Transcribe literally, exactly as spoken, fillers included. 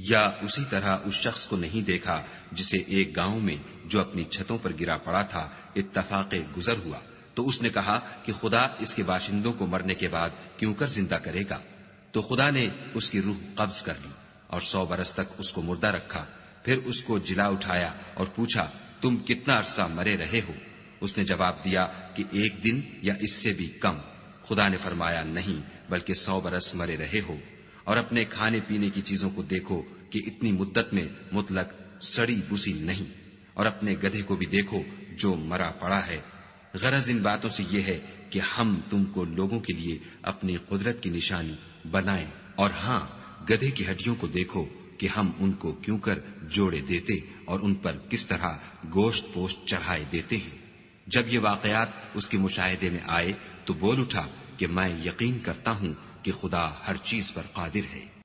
या उसी तरह उस शख्स को नहीं देखा जिसे एक गांव में जो अपनी छतों पर गिरा पड़ा था इत्तफाक़े गुजर हुआ, तो उसने कहा कि खुदा इसके बाशिंदों को मरने के बाद क्यों कर जिंदा करेगा। तो खुदा ने उसकी रूह कब्ज कर ली और सौ बरस तक उसको मुर्दा रखा। फिर उसको जिला उठाया और पूछा, तुम कितना अरसा मरे रहे हो? उसने जवाब दिया कि एक दिन या इससे भी कम। खुदा ने फरमाया, नहीं, बल्कि सौ बरस मरे रहे हो। और अपने खाने पीने की चीजों को देखो कि इतनी मुद्दत में मुतलक सड़ी बुसी नहीं, और अपने गधे को भी देखो जो मरा पड़ा है। गरज इन बातों से यह है कि हम तुमको लोगों के लिए अपनी कुदरत की निशानी बनाएं। और हां, गधे की हड्डियों को देखो कि हम उनको क्यों कर जोड़े देते और उन पर किस तरह गोश्त पोस्ट चढ़ाए देते हैं। जब ये वाकयात उसके मुशाहिदे में आए तो बोल उठा कि मैं यकीन करता हूं कि खुदा हर चीज पर कादिर है।